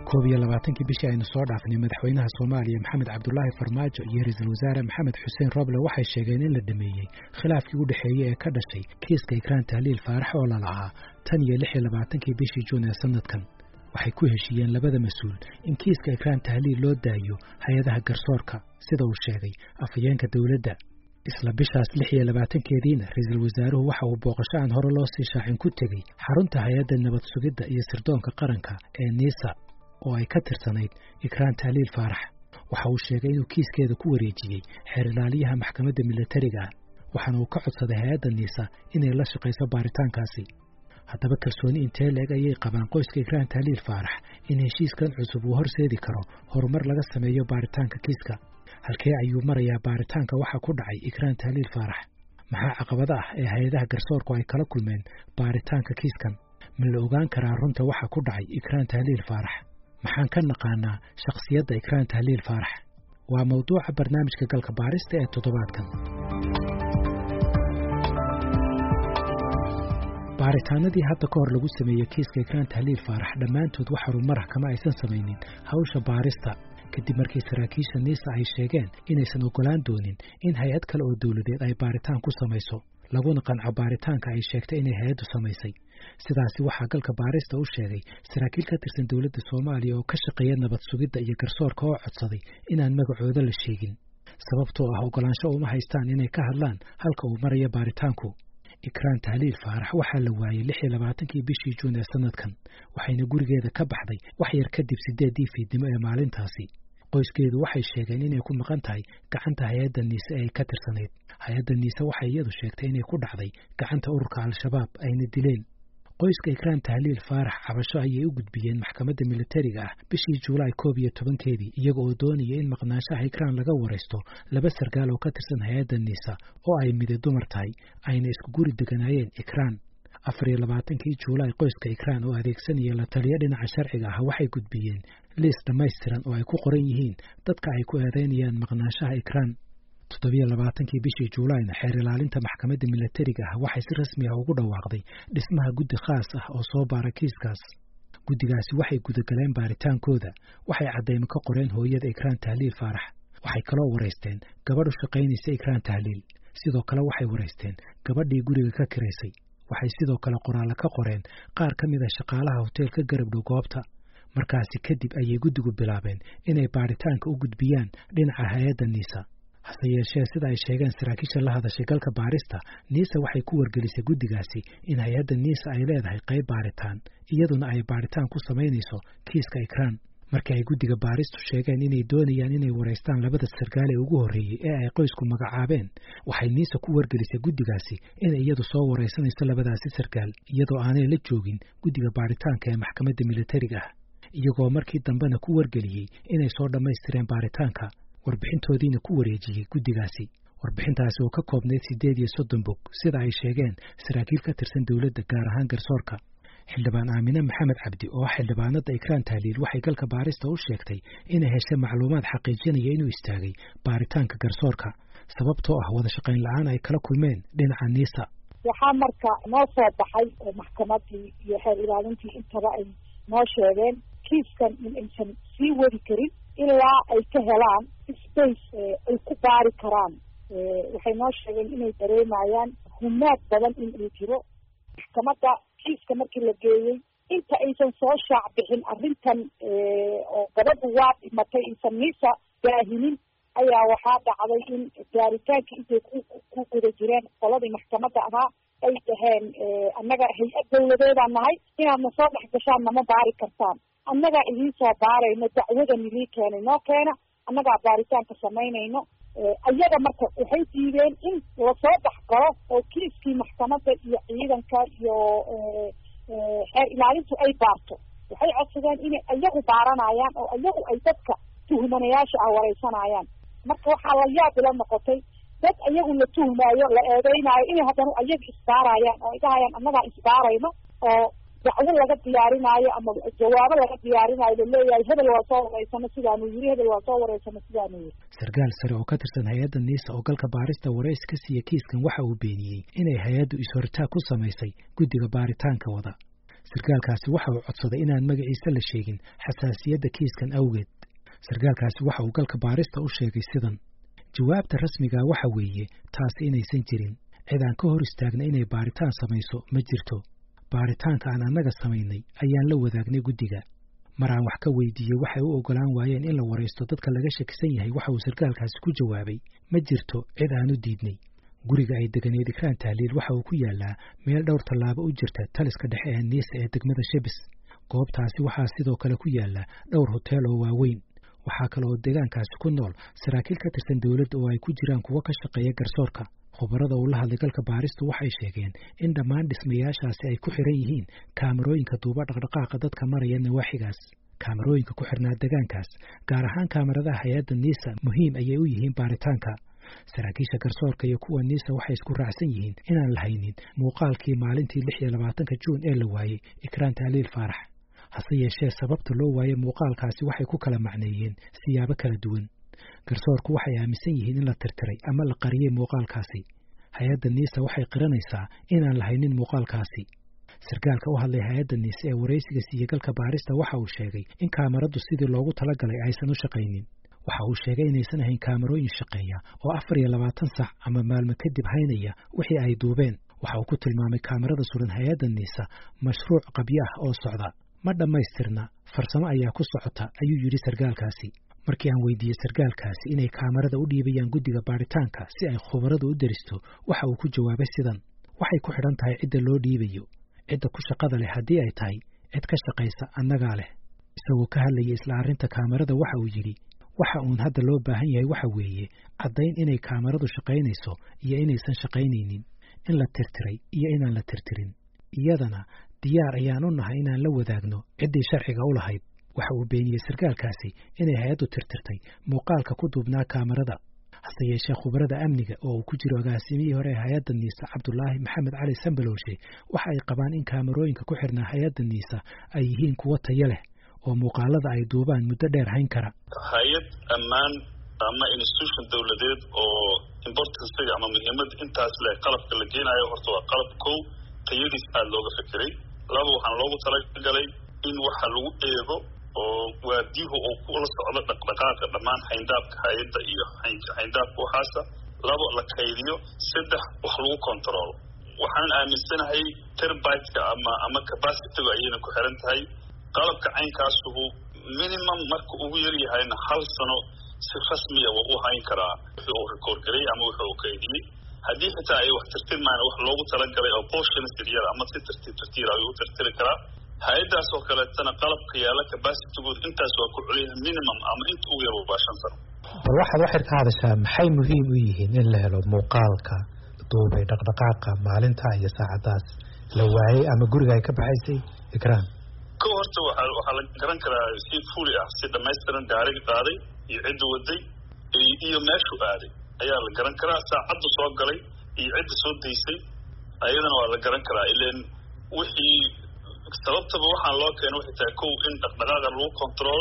22 bishii aynu soo dhaafnay madaxweynaha Soomaaliya Maxamed Cabdullaahi Farmaajo iyo ra'iisul wasaare Maxamed Xuseen Roble waxay sheegeen in la dhameeyay khilaafkii u dhaxeeyay ee ka dhashay kiiska Ikraan Tahliil Faarax oo la lahaa tan iyo 26 bishii Juun ee sanadkan. waxay ku heshiiyeen labada mas'uul in kiiska Ikraan Tahliil loo daayo hay'adaha garsoorka sida uu sheegay afhayeenka dawladda. isla bishaas 26keediina ra'iisul wasaaruhu waxa uu booqasho aan hore loo sii shaacin ku tegay xarunta hay'adda nabad sugidda iyo sirdoonka qaranka ee NISA oo ay ka tirsanayd Ikraan Tahliil Faarax. waxa uu sheegay inuu kiiskeeda ku wareejiyay xeer ilaaliyaha maxkamadda militariga waxaana uu ka codsaday hay'adda NISA inay la shaqeyso baaritaankaasi. haddaba kalsooni intee leeg ayay qabaan qoyska Ikraan Tahliil Faarax in heshiiskan cusub uu horseedi karo horumar laga sameeyo baaritaanka kiiska? halkee ayuu marayaa baaritaanka waxa ku dhacay Ikraan Tahliil Faarax? maxaa caqabada ah ee hay'adaha garsoorku ay kala kulmeen baaritaanka kiiskan? ma la ogaan karaa runta waxa ku dhacay Ikraan Tahliil Faarax? maxaan ka naqaanaa shakhsiyadda Ikraan Tahliil Faarax? waa mawduuca barnaamijka galka baarista ee toddobaadkan. baaritaanadii hadda ka hor lagu sameeyay kiiska Ikraan Tahliil Faarax dhammaantood wax horumar ah kama aysan samaynin hawsha baarista kadib markii saraakiisha NISA ay sheegeen inaysan ogolaan doonin in hay'ad kale oo dawladeed ay baaritaan ku samayso laguna qanco baaritaanka ay sheegtay inay hay'addu samaysay. sidaasi waxaa galka baarista u sheegay saraakiil ka tirsan dawladda Soomaaliya oo ka shaqeeya nabad sugidda iyo garsoorka oo codsaday inaan magacooda la sheegin sababtoo ah ogolaansho uma haystaan inay ka hadlaan halka uu marayo baaritaanku. Ikraan Tahliil Faarax waxaa la waayay 26 bishii Juun ee sanadkan waxayna gurigeeda ka baxday wax yar kadib 8 fiidnimo ee maalintaasi. qoyskeedu waxay sheegeen inay ku maqan tahay gacanta hay'adda NISA ee ka tirsanayd. hay'adda NISA waxay iyadu sheegtay inay ku dhacday gacanta ururka Al-Shabaab ayna dileen. qoyska Ikraan Tahliil Faarax cabasho ayay u gudbiyeen maxkamadda militariga bishii Juulaay 11 iyaga oo doonaya in maqnaanshaha Ikraan laga wareysto laba sargaal oo ka tirsan hay'adda NISA oo ay mid dumar tahay ayna isku guri deganaayeen Ikraan. 24 Juulaay qoyska Ikraan oo adeegsanaya la taliye dhinaca sharciga waxay gudbiyeen liis dhammaystiran oo ay ku qoran yihiin dadka ay ku eedeynayaan maqnaanshaha Ikraan. 27 bishii Juulaayna xeer ilaalinta maxkamadda militariga waxay si rasmi ah ugu dhawaaqday dhismaha guddi khaas ah oo soo baara kiiskaas. guddigaasi waxay gudagaleen baaritaankooda waxay cadeymo ka qoreen hooyada Ikraan Tahliil Faarax. waxay kaloo wareysteen gabadh u shaqaynaysa Ikraan Tahliil. sidoo kale waxay wareysteen gabadhii guriga ka kireysay. waxay sidoo kale qoraal ka qoreen qaar ka mid ah shaqaalaha hoteelka garabdhow goobta. markaasi kadib ayay guddigu bilaabeen inay baaritaanka u gudbiyaan dhinaca hay'adda NISA. hase yeeshee sida ay sheegeen saraakiisha la hadashay galka baarista NISA waxay ku wargelisay guddigaasi in hay'adda NISA ay leedahay qayb baaritaan iyaduna ay baaritaan ku samaynayso kiiska Ikraan. markii ay guddiga baaristu sheegeen inay doonayaan inay wareystaan labada sargaal ee ugu horreeyay ee ay qoysku magacaabeen waxay NISA ku wargelisay guddigaasi inay iyadu soo wareysanayso labadaasi sargaal iyadoo aanay la joogin guddiga baaritaanka ee maxkamadda militariga iyagoo markii dambena ku wargeliyay inay soo dhammaystireen baaritaanka warbixintoodiina ku wareejiyay guddigaasi. warbixintaasi oo ka koobnayd 38 bog sida ay sheegeen saraakiil ka tirsan dawladda gaar ahaan garsoorka. xildhibaan Aamina Maxamed Cabdi oo xildhibaanada Ikraan Tahliil waxay galka baarista u sheegtay inay heshay macluumaad xaqiijinaya inuu istaagay baaritaanka garsoorka sababtoo ah wada shaqayn la'aan ay kala kulmeen dhinaca NISA. waxaa marka noo soo baxay maxkamadii iyo xeer ilaalintii intaba ay noo sheegeen kiiskan in aysan sii wadi karin ilaa ay ka helaan space ay ku baari karaan. waxay noo sheegeen inay dareemayaan humaad badan in uu jiro. maxkamadda kiiska markii la geeyey inta aysan soo shaac bixin arrintan oo gabadhu waa dhimatay aysan NISA baahinin ayaa waxaa dhacday in baaritaankii intay ku guda jireen qoladii maxkamadda ahaa ay dhaheen annaga hay-ad dawladeedaan nahay inaadna soo dhex gashaan nama baari kartaan. annagaa idiin soo baarayno dacwadan idii keenay noo keena annagaa baaritaanka samaynayno. ayaga marka waxay diideen in lasoo dhex galo oo kiiskii maxkamadda iyo ciidanka iyo xeer ilaalintu ay baarto. waxay codsadeen inay ayagu baaranayaan oo ayagu ay dadka tuhmanayaasha wareysanayaan. marka waxaa la yaab ila noqotay dad ayagu la tuhmaayo la eedeynaayo inay haddana ayaga isbaarayaan oo ay dhahayaan annagaa isbaarayno oo dacwo laga diyaarinaayo ama jawaabo laga diyaarinaayo laleeyahay hebel waa soo wareysano sidaanuu yiri hebel waa soo wareysano sidaanuu yiri. sargaal sare oo ka tirsan hay'adda NISA oo galka baarista wareys ka siiya kiiskan waxa uu beeniyey inay hay'addu is-hortaag ku samaysay guddiga baaritaanka wada. sarkaalkaasi waxa uu codsaday inaan magaciisa la sheegin xasaasiyadda kiiskan awgeed. sarkaalkaasi waxa uu galka baarista u sheegay sidan: jawaabta rasmiga waxa weeye taasi inaysan jirin. cid aan ka hor istaagna inay baaritaan samayso ma jirto. baaritaanka aan annaga samaynay ayaan la wadaagnay guddiga. mar aan wax ka weydiiyey waxay u ogolaan waayeen in la waraysto dadka laga shakisan yahay waxa uu sarkaalkaasi ku jawaabay: ma jirto cid aan u diidnay. guriga ay deganeed Ikraan Tahliil waxa uu ku yaalaa meel dhowr tallaabo u jirta taliska dhexe ee Niisa ee degmada Shibis. goobtaasi waxaa sidoo kale ku yaala dhowr hotel oo waaweyn. waxaa kale oo deegaankaasi ku nool saraakiil ka tirsan dawladda oo ay ku jiraan kuwa ka shaqeeya garsoorka. khubarada uu la hadlay galka baaristu waxay sheegeen in dhammaan dhismayaashaasi ay ku xiran yihiin kaamarooyinka duuba dhaqdhaqaaqa dadka maraya nawaaxigaas. kaamarooyinka ku xirnaa deegaankaas, gaar ahaan kaamaradaha hay-adda Niisa, muhiim ayay u yihiin baaritaanka. saraakiisha garsoorka iyo kuwa Niisa waxay isku raacsan yihiin inaan la haynin muuqaalkii maalintii 26 Juun ee la waayey Ikraan Tahliil Faarax. hase yeeshee sababta loo waayey muuqaalkaasi waxay ku kala macneeyeen siyaabo kala duwan. garsoorku waxay aaminsan yihiin in la tirtiray ama la qariyey muuqaalkaasi. hay-adda Niisa waxay qiranaysaa inaan la haynin muuqaalkaasi. sarkaalka u hadlay hay-adda Niisa ee waraysiga siiyey galka baarista waxa uu sheegay in kaamaradu sidii loogu talagalay aysan u shaqaynin. waxa uu sheegay inaysan ahayn kaamarooyin shaqeeya oo 24 sac ama maalmo kadib haynaya wixii ay duubeen. waxa uu ku tilmaamay kaamarada suran hay-adda Niisa mashruuc qabyo ah oo socda. ma dhammaystirna, farsamo ayaa ku socota, ayuu yidhi sarkaalkaasi. markii aan weydiiyey sarkaalkaasi inay kaamarada u dhiibayaan guddiga baaritaanka si ay khubaradu u deristo, waxa uu ku jawaabay sidan: waxay ku xidhan tahay cidda loo dhiibayo. cidda ku shaqada leh haddii ay tahay cid ka shaqaysa, annagaa leh. isagoo ka hadlayay isla arrinta kaamarada waxa uu yidhi: waxa uun hadda loo baahan yahay waxa weeye caddayn inay kaamaradu shaqaynayso iyo inaysan shaqaynaynin, in la tirtiray iyo inaan la tirtirin. iyadana diyaar ayaan u nahay inaan la wadaagno ciddii sharciga u lahayd. waxa uu beeniyey sarkaalkaasi inay hay-addu tirtirtay muuqaalka ku duubnaa kaamarada. hase yeeshee khubarada amniga oo uu ku jiro agaasimihii hore ee hay-adda Niisa Cabdulaahi Maxamed Cali Sambalowshe waxa ay qabaan in kaamarooyinka ku xirnaa hay-adda Niisa ay yihiin kuwo tayo leh oo muuqaalada ay duubaan muddo dheer hayn kara. hay-ad ammaan ama institution dawladeed oo importance ama muhiimad intaas leh qalabka la geenayo horta waa qalab kow tayadiis aad looga fikiray. laba waxaan loogu talagalay in waxa lagu eego oo waadihu oo kula socdo dhaqdhaqaaqa dhammaan hayndaabka hay-adda iyo hayndaabka waxaasa. labo la kaydiyo. saddex wax lagu control. waxaan aaminsanahay terabyte-ka ama capacity-ga ayayna ku xiran tahay. qalabka caynkaasuhu minimum marka ugu yar yahayna 1 sano si rasmiya waa u hayn karaa wixii uu record garay ama wixii uu kaydiyey. haddii xitaa ay wax tirtirmaan wax loogu talagalay oo portions yar ama si tartiib ayuu u tirtiri karaa. hay-addaas oo kaleetana qalabka yaala capacity-gooda intaas waa ku celiya minimum ama inta ugu yar waa 5 sano. bal waxaad waxaad ka hadashaa maxay muhiim u yihiin in la helo muuqaalka duubay dhaqdhaqaaqa maalinta iyo saacadaas la waayey ama guriga ay ka baxaysay Ikraan? ka horta waxaa la garan karaa si fully ah, si dhammaystiran gaariga qaaday iyo cidda waday iyo meeshu aaday ayaa la garan karaa. saacaddu soo galay iyo cidda soo daysay ayadana waa la garan karaa. ileen wixii sababtaba waxaan loo keenay waxay tahay kow in dhaqdhaqaaqa lagu controlo,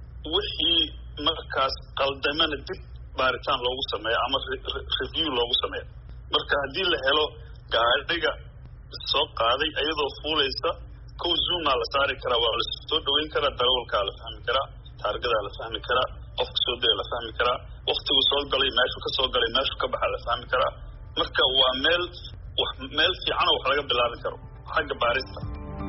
wixii markaas qaldamana dib baaritaan loogu sameeyo ama review loogu sameeyo. marka haddii la helo gaariga soo qaaday ayadoo fuulaysa, kow zoomaa la saari karaa, waa la soo dhaweyn karaa, darawalkaa la fahmi karaa, taargadaa la fahmi karaa, qofka soo daya la fahmi karaa, waktigu soo galay, meeshu ka soo galay, meeshu ka baxa la fahmi karaa. marka waa meel fiicanoo wax laga bilaabi karo xagga baarista.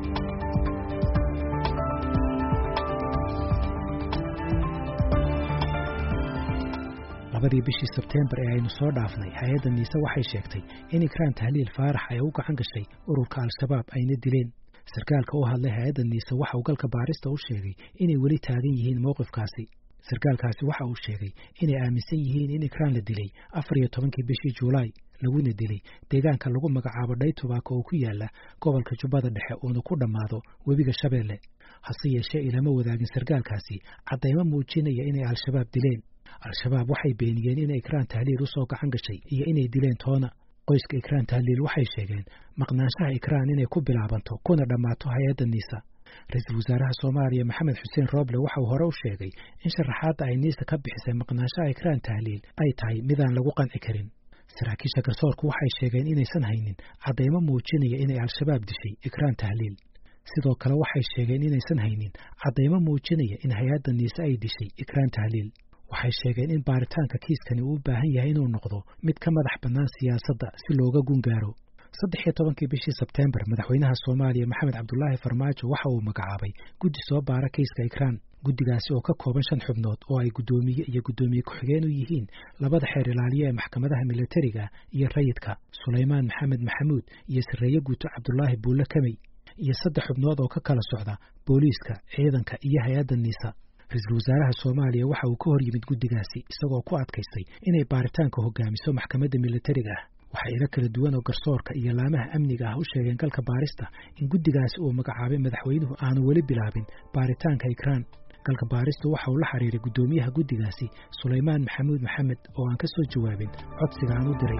labadii bishii Sebteembar ee aynu soo dhaafnay, hay-adda Niisa waxay sheegtay in Ikraan Tahliil Faarax ay u gacan gashay ururka Al-Shabaab ayna dileen. sarkaalka u hadlay hay-adda Niisa waxa uu galka baarista u sheegay inay weli taagan yihiin mowqifkaasi. sarkaalkaasi waxa uu sheegay inay aaminsan yihiin in Ikraan la dilay 14 bishii Juulaay, laguna dilay deegaanka lagu magacaabo Dhaytubaako oo ku yaala gobolka Jubbada Dhexe uuna ku dhammaado webiga Shabeelle. hase yeeshee ilama wadaagin sarkaalkaasi caddaymo muujinaya inay Al-Shabaab dileen. Al-Shabaab waxay beeniyeen inay Ikraan Tahliil u soo gacan gashay iyo inay dileen toona. qoyska Ikraan Tahliil waxay sheegeen maqnaanshaha Ikraan inay ku bilaabanto kuna dhammaato hay-adda Niisa. ra-iisul wasaaraha Soomaaliya Maxamed Xuseen Rooble waxa uu hore u sheegay in sharaxaadda ay Niisa ka bixisay maqnaanshaha Ikraan Tahliil ay tahay midaan lagu qanci karin. saraakiisha garsoorku waxay sheegeen inaysan haynin caddaymo muujinaya inay Al-Shabaab dishay Ikraan Tahliil. sidoo kale waxay sheegeen inaysan haynin caddaymo muujinaya in hay-adda niise ay dishay Ikraan Tahliil. waxay sheegeen in baaritaanka kiiskani uu u baahan yahay inuu noqdo mid ka madax bannaan siyaasadda si looga gungaaro. 13 bishii Sebteembar madaxweynaha Soomaaliya Maxamed Cabdullaahi Farmaajo waxa uu magacaabay guddi soo baara kiiska Ikraan. guddigaasi oo ka kooban 5 xubnood oo ay gudoomiye iyo gudoomiye ku-xigeen u yihiin labada xeer ilaaliye ee maxkamadaha militariga iyo rayidka Suleymaan Maxamed Maxamuud iyo Sareeye Guuto Cabdullaahi Buule Kamey iyo 3 xubnood oo ka kala socda booliiska, ciidanka iyo hay-adda niisa. Ra'iisul Wasaaraha Soomaaliya waxa uu ka hor yimid guddigaasi isagoo ku adkaystay inay baaritaanka hogaamiso maxkamadda militariga ah. waxa ila kala duwan oo garsoorka iyo laamaha amniga ah u sheegeen galka baarista in guddigaasi uu magacaabay madaxweynuhu aanu weli bilaabin baaritaanka Ikraan. galka baaristu waxa uu la xiriiray gudoomiyaha guddigaasi Suleymaan Maxamuud Maxamed oo aan ka soo jawaabin codsiga aan u diray.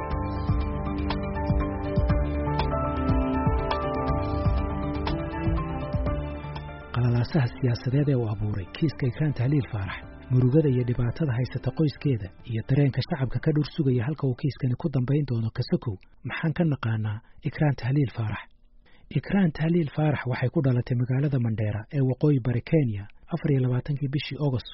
qalalaasaha siyaasadeed ee uu abuuray kiiska Ikraan Tahliil Faarax, murugada iyo dhibaatada haysata qoyskeeda iyo dareenka shacabka ka dhur sugaya halka uu kiiskani ku dambayn doono kasakow maxaan ka naqaanaa Ikraan Tahliil Faarax. Ikraan Tahliil Faarax waxay ku dhalatay magaalada Mandheera ee waqooyi bari Kenya 24 bishii August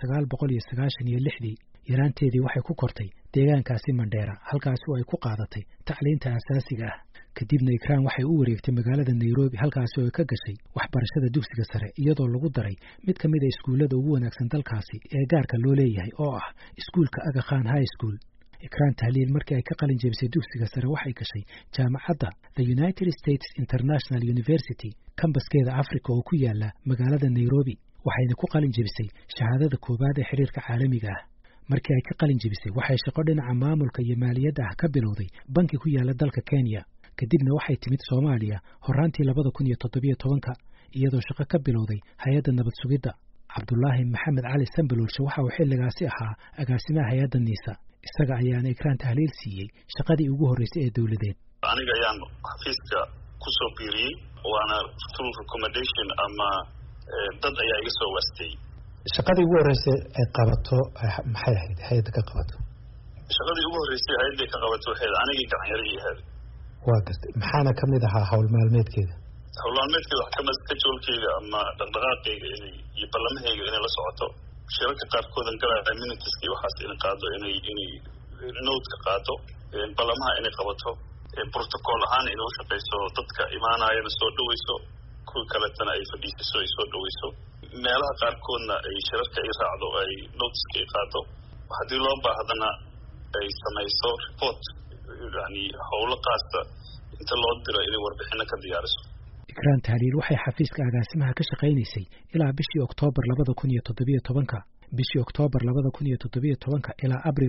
1996. yaraanteedii waxay ku kortay deegaankaasi Mandheera halkaas oo ay ku qaadatay tacliinta asaasiga ah. kadibna Ikraan waxay u wareegtay magaalada Nairobi halkaas oo ay ka gashay waxbarashada dugsiga sare iyadoo lagu daray mid ka mid ah iskuulada ugu wanaagsan dalkaasi ee gaarka loo leeyahay oo ah iskuulka Aga Khan High School. Ikraan Tahliil markii ay ka qalin jebisay dugsiga sare waxay gashay jaamacadda The United States International University kambaskeeda Afrika oo ku yaala magaalada Nairobi, waxayna ku qalin jebisay shahaadada koobaad ee xiriirka caalamiga ah. markii ay ka qalin jebisay waxay shaqo dhinaca maamulka iyo maaliyadda ah ka bilowday banki ku yaala dalka Kenya. kadibna waxay timid Soomaaliya horaantii 2017 iyadoo shaqo ka bilowday hay'adda nabad sugidda. Cabdullaahi Maxamed Cali Sambalolshe waxa uu xilligaasi ahaa agaasimaha hay'adda niisa. isaga ayaana Ikraan Tahliil siiyey shaqadii ugu horeysay ee dawladeed. aniga ayaan xafiiska ku soo biiriyay waana through recommendation ama dad ayaa iga soo waastay. shaqadii ugu horeysay ay qabato maxay ahayd hay'adda ka qabato? shaqadii ugu horeysay hay'adda ka qabato waxay anigii gacan yar yahay. waa gartay maxaana ka mid ahaa hawl maalmeedkeeda? hawl maalmeedkeeda waxa ka mid ah jadwalkeyga ama dhaqdhaqaaqeyga iyo ballamahayga inay la socoto. shirarka qaarkoodan galaya minutiskii waxaas inay qaado inay note ka qaado ballamaha inay qabato protocol ahaan inay u shaqeyso dadka imaanayana soo dhaweyso kuwa kaletana ay fadhiisaso ay soo dhaweyso meelaha qaarkoodna ay shirarka ay raacdo ay noteska ay qaado haddii loo baahdana ay samayso report yani howlo qaasta inta loo diro inay warbixino ka diyaariso. Ikraan Tahliil waxay xafiiska agaasimaha ka shaqaynaysay ilaa bishii Oktoobar 2017. bishii Oktoobar 2017 ilaa Abriil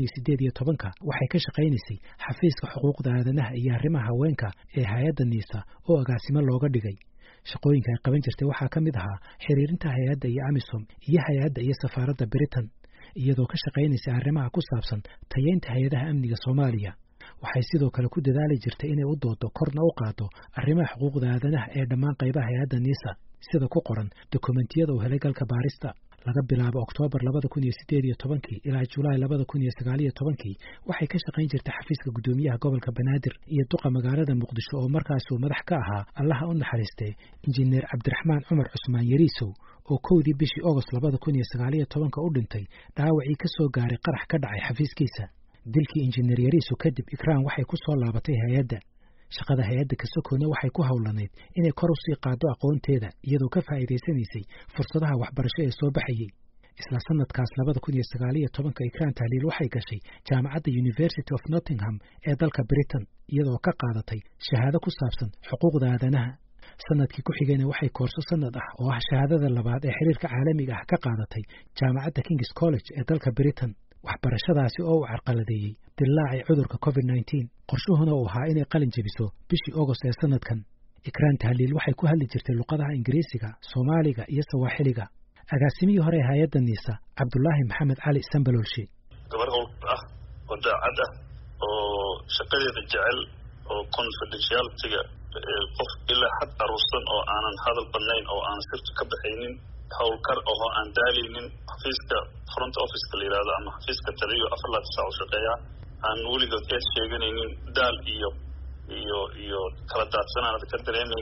2018 waxay ka shaqaynaysay xafiiska xuquuqda aadanaha iyo arrimaha haweenka ee hay'adda niisa oo agaasimo looga dhigay. shaqooyinka ay qaban jirtay waxaa ka mid ahaa xiriirinta hay'adda iyo AMISOM iyo hay'adda iyo safaaradda Britain, iyadoo ka shaqaynaysay arrimaha ku saabsan tayeynta hay'adaha amniga Soomaaliya. waxay sidoo kale ku dadaali jirtay inay u doodo korna u qaado arrimaha xuquuqda aadanaha ee dhammaan qaybaha hay'adda niisa sida ku qoran dokumentiyada uu helay galka baarista. laga bilaabo Oktoobar 2018 ilaa Julaay 2019 waxay ka shaqayn jirtay xafiiska gudoomiyaha gobolka Banaadir iyo duqa magaalada Muqdisho oo markaas uu madax ka ahaa Allaha u naxariistay injineer Cabdiraxmaan Cumar Cusmaan Yariisow oo kowdii bishii August 2019 u dhintay dhaawacii ka soo gaaray qarax ka dhacay xafiiskiisa. dilkii injineer Yariisow kadib Ikraan waxay ku soo laabatay hay'adda. shaqada hay'adda kasokoona waxay ku hawlanayd inay kor u sii qaado aqoonteeda iyadoo ka faa'iideysanaysay fursadaha waxbarasho ee soo baxayay. isla sanadkaas 2019 Ikraan Tahliil waxay gashay jaamacadda University of Nottingham ee dalka Britain iyadoo ka qaadatay shahaado ku saabsan xuquuqda aadanaha. sanadkii ku xigayna waxay koorso sanad ah oo ah shahaadada labaad ee xiriirka caalamiga ah ka qaadatay jaamacadda King's College ee dalka Britain. waxbarashadaasi oo uu carqaladeeyay dillaacii cudurka COVID-19 qorshuhuna uu ahaa inay qalin jebiso bishii August ee sanadkan. Ikraan Tahliil waxay ku hadli jirtay luqadaha Ingiriisiga, Soomaaliga iyo Sawaaxiliga. agaasimihii hore ee hay'adda niisa Cabdullaahi Maxamed Cali Sambalolshe. gabar hawl ah oo daacad ah oo shaqadeeda jecel oo confidentiality-ga qof ilaa xad aruusan oo aanan hadal badnayn oo aan sirtu ka baxaynin hawlkar oo aan daaleynin xafiiska front office-ka la yiraahdo ama xafiiska taliyo 4 saac u shaqeeya aan weligood eed sheeganaynin daal iyo kala daadsanaan ka dareemaynin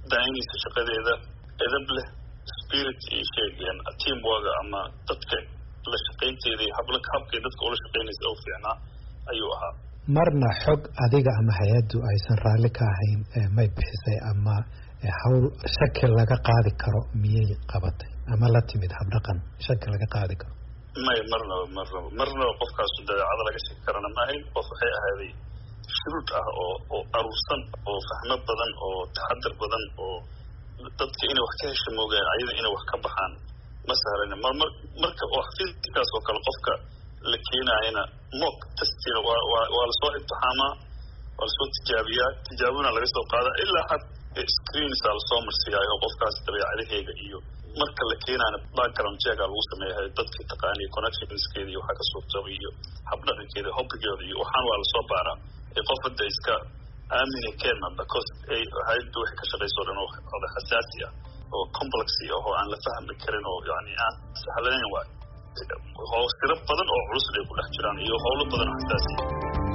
daayinaysa shaqadeeda edab leh spirit iyo sheegayaan teamwork ama dadka la shaqaynteeda iyo habkay dadka ula shaqaynaysa oo fiicnaa ayuu ahaa. marna xog adiga ama hay-addu aysan raalli ka ahayn may bixisay ama hawl shaki laga qaadi karo miyay qabatay ama la timid habdhaqan shaki laga qaadi karo? may marnaba qofkaasu dabeecada laga shaki karana ma ahayn. qof waxay ahaaday shuruud ah oo aruursan oo fahmo badan oo taxadar badan oo dadka inay wax ka hesha moogaan ayada inay wax ka baxaan ma sahlana. marka oo xafiiskaas oo kale qofka la keenayana mock testina waa lasoo imtixaamaa, waa lasoo tijaabina laga soo qaada ilaa had screensa lasoo marsiiyaayo qofkaas dabeecadaheega iyo marka la keenaana background check lagu sameeyahay dadkii taqaaniya connectionskeeda iyo waxaa ka suurtooba iyo habdhaqankeeda hobbigeeda iyo waxaan waa lasoo baaraa qof hadda iska aamina keena because hay'addu waxay ka shaqayso dhan oo xasaasi ah oo complex ah oo aan la fahmi karin oo yani aan sahlanayn waay siro badan oo culus ay ku dhex jiraan iyo howlo badan oo xasaasi ah.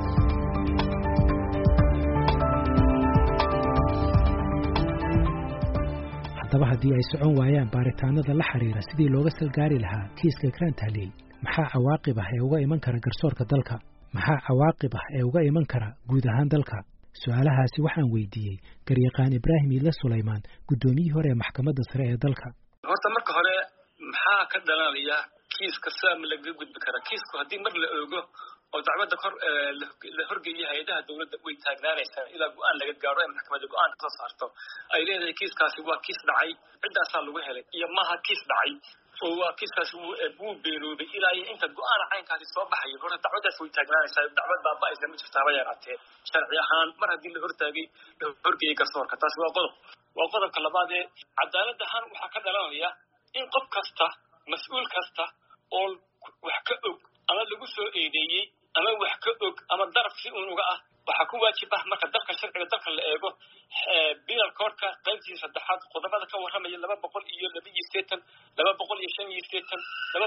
haddaba haddii ay socon waayaan baaritaanada la xiriira sidii looga salgaari lahaa kiiska Ikraan Tahliil, maxaa cawaaqib ah ee uga iman kara garsoorka dalka? maxaa cawaaqib ah ee uga iman kara guud ahaan dalka? su'aalahaasi waxaan weydiiyey garyaqaan Ibraahim Iidle Sulaymaan, guddoomiyihii hore ee maxkamadda sare ee dalka. horta marka hore maxaa ka dhalanaya kiiska saam laga gudbi kara? kiisku haddii mar la oogo oo dacwadda kor la horgeeyay hay'adaha dawladda way taagnaanaysaa ilaa go'aan laga gaaro ee maxkamadda go'aan ka soo saarto ay leedahay kiiskaasi waa kiis dhacay ciddaasaa lagu helay iyo maaha kiis dhacay oo waa kiiskaasi wuu beeroobay ilaa inta go'aan caynkaasi soo baxayo horta dacwaddaas way taagnaanaysaa. dacwad baaba'aysa ma jirtaaba yaraatee sharci ahaan mar haddii la horgeeyey garsoorka. taasi waa qodobka labaad ee cadaalad ahaan waxaa ka dhalanaya in qof kasta mas-uul kasta oo wax ka og ama lagu soo eedeeyey ama wax ka og ama daraf si uun uga ah waxaa ku waajib ah marka dalka sharciga dalka la eego penal codeka qaybtiisa saddexaad qodobada ka warramaya 282, 285,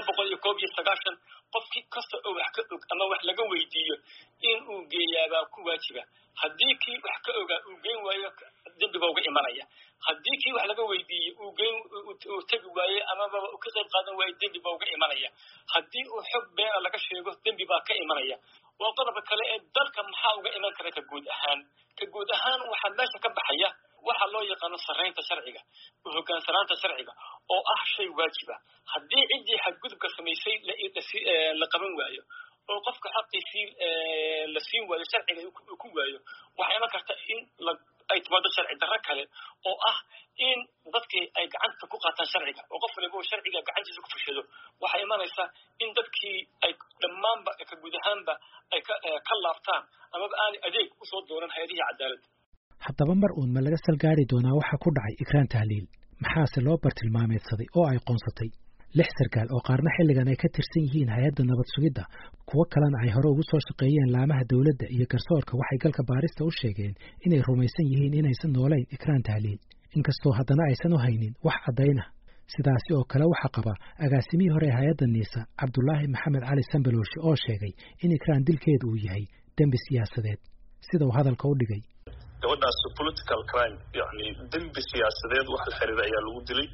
291 qofkii kasta oo wax ka og ama wax laga weydiiyo in uu geeyaabaa ku waajiba. haddii kii wax ka ogaa uu geen waayo dembi baa uga imanaya. haddii kii wax laga weydiiyey uu tegi waaye amaba uu ka qayb qaadan waaye dembi baa uga imanaya. haddii uu xog beena laga sheego dembi baa ka imanaya. waa qodobka kale ee dalka maxaa uga iman kara ka guud ahaan waxaa meesha ka baxaya waxa loo yaqaano sarreynta sharciga, hoggaansanaanta sharciga oo ah shay waajiba. haddii ciddii xadgudubka samaysay la qaban waayo oo qofka xaqiisii la siin waayo sharciga uu ku waayo waxaa iman karta in ay timaado sharci darro kale oo ah in dadkii ay gacanta ku qaataan sharciga oo qof waliba sharciga gacantiisa ku fushado. waxay imanaysaa in dadkii ay dhammaanba ka guud ahaanba ay ka laabtaan amaba aanay adeeg u soo doonan hay'adihii cadaaladda. haddaba mar uun ma laga salgaari doonaa waxa ku dhacay Ikraan Tahliil? maxaase loo bartilmaameedsaday oo ay qoonsatay? 6 sarkaal oo qaarna xilligan ay ka tirsan yihiin hay'adda nabad sugidda, kuwo kalena ay hore ugu soo shaqeeyeen laamaha dawladda iyo garsoorka waxay galka baarista u sheegeen inay rumaysan yihiin inaysan noolayn Ikraan Tahliil, inkastoo haddana aysan u haynin wax caddayn ah. sidaasi oo kale waxaa qaba agaasimihii hore ee hay'adda Niisa Cabdulaahi Maxamed Cali Sambalooshi oo sheegay in Ikraan dilkeedu uu yahay dembi siyaasadeed, sida uu hadalka u dhigay. gabadhaas political crime yani dembi siyaasadeed wax la xiriira ayaa lagu dilay.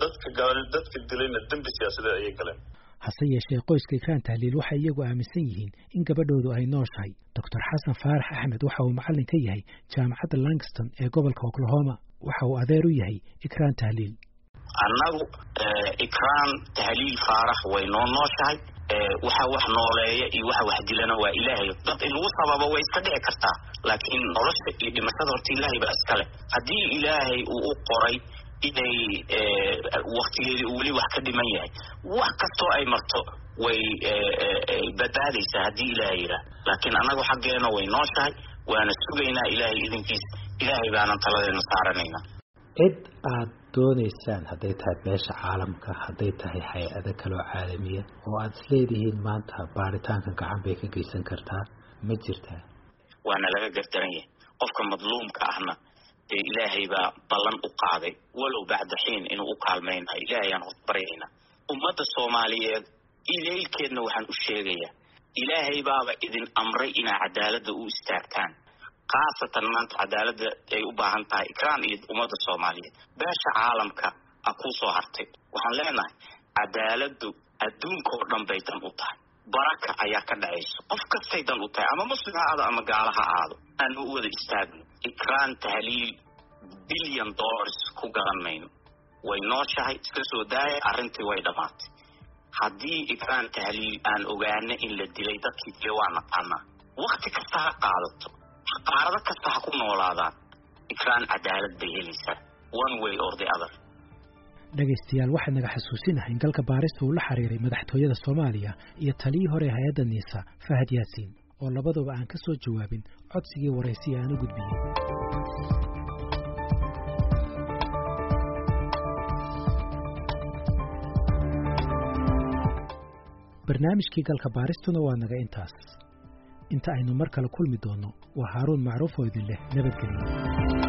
dadka dilayna dembi siyaasadeed ayay galeen. hase yeeshee qoyska Ikraan Tahliil waxay iyagu aaminsan yihiin in gabadhoodu ay nooshahay. Dr. Xasan Faarax Axmed waxa uu macallin ka yahay jaamacadda Langston ee gobolka Oklahoma. waxa uu adeer u yahay Ikraan Tahliil. annagu Ikraan Tahliil Faarax way nooshahay. waxa wax nooleeya iyo waxa wax dilana waa Ilaahay. dad in lagu sababo way iska dhici kartaa, laakiin nolosha iyo dhimashada horta Ilaahay baa iskale. haddii Ilaahay uu u qoray inay waqtigeedii uu weli wax ka dhiman yahay, wax kastoo ay marto way badbaadaysaa haddii Ilaahay yidhaah. laakiin annagu xaggeena way nooshahay, waana sugaynaa Ilaahay idinkiis. Ilaahay baanan taladeena saaranaynaa. cid aad doonaysaan hadday tahay meesha caalamka, hadday tahay hay-ado kaloo caalamiya oo aad isleedihiin maanta baaritaankan gacan bay ka geysan kartaa ma jirtaa? waana laga gardaran yahay qofka madluumka ahna ilaahay baa ballan u qaaday walow bacda xiin inuu u kaalmaynayo. ilaahay aan baryaynaa ummadda Soomaaliyeed ileelkeedna waxaan u sheegayaa ilaahay baaba idin amray inaa cadaaladda u istaagtaan. khaasatan maanta cadaaladda ay u baahan tahay ikraan iyo ummadda soomaaliyeed beesha caalamka a ku soo hartay waxaan leenahay cadaaladdu adduunka oo dhan bay dan u tahay baraka ayaa ka dhacayso qof kastay dan u tahay ama muslim ha aado ama gaala ha aado aan u wada istaagno ikraan tahliil $1 billion ku garan mayno way nooshahay iska soo daaya arrintii way dhammaatay haddii ikraan tahliil aan ogaano in la dilay dadkii dilay waa naqaanaa wakti kasta ha qaadato qaarado kasta ha ku noolaadaan ikraan cadaalad bay helaysaa one way or the other dhegaystayaal waxaa naga xasuusinahay in galka baarista uu la xiriiray madaxtooyada Soomaaliya iyo taliyii hore hay'adda NISA Fahad Yaasiin oo labaduba aan ka soo jawaabin codsigii waraysiga aan u gudbiyay barnaamijkii galka baaristuna waa naga intaas inta aynu mar kale kulmi doono waa Haaruun Macruuf oo idin leh nabadgelyo